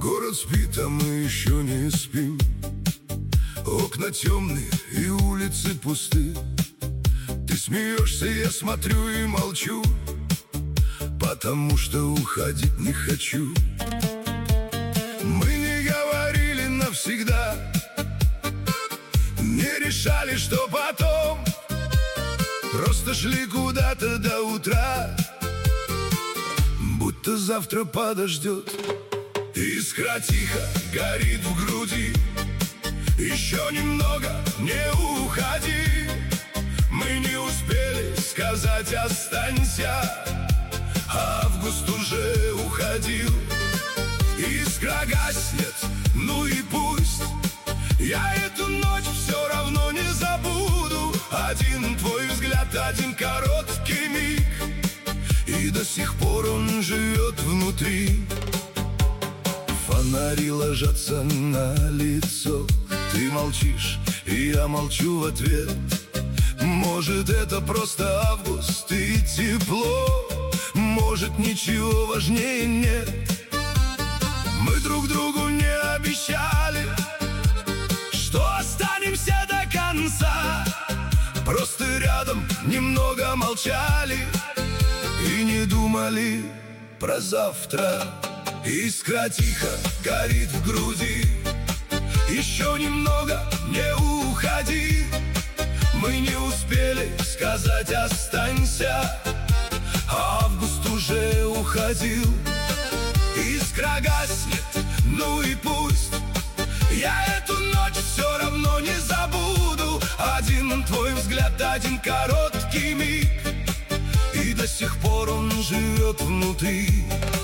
Город спит, а мы еще не спим. Окна темные и улицы пусты. Ты смеешься, я смотрю и молчу, потому что уходить не хочу. Мы не говорили навсегда, не решали, что потом. Просто шли куда-то до утра, будто завтра подождет. Искра тихо горит в груди. Еще немного, не уходи. Мы не успели сказать останься, август уже уходил. Искра гаснет, ну и пусть. Я эту ночь все равно не забуду. Один твой взгляд, один короткий миг, и до сих пор он живет внутри. Фонари ложатся на лицо. Ты молчишь, и я молчу в ответ. Может, это просто август и тепло, может, ничего важнее нет. Мы друг другу не обещали, что останемся до конца. Просто рядом немного молчали и не думали про завтра. Искра тихо горит в груди. Еще немного, не уходи. Мы не успели сказать останься, август уже уходил. Искра гаснет, ну и пусть. Я эту ночь все равно не забуду. Один твой взгляд, один короткий миг, и до сих пор он живет внутри.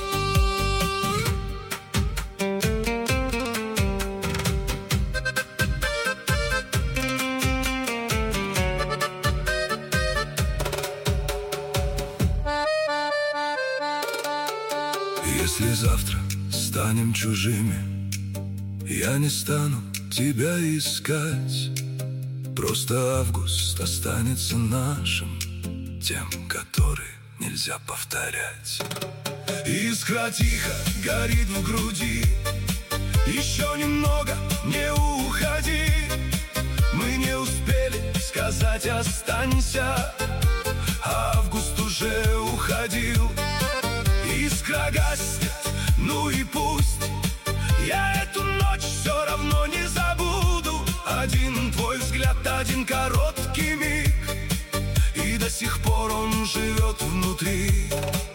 Если завтра станем чужими, я не стану тебя искать. Просто август останется нашим, тем, который нельзя повторять. Искра тихо горит в груди. Еще немного, не уходи. Мы не успели сказать останься, август уже уходил. Искра гаснет, ну и пусть. Я эту ночь все равно не забуду. Один твой взгляд, один короткий миг, и до сих пор он живет внутри.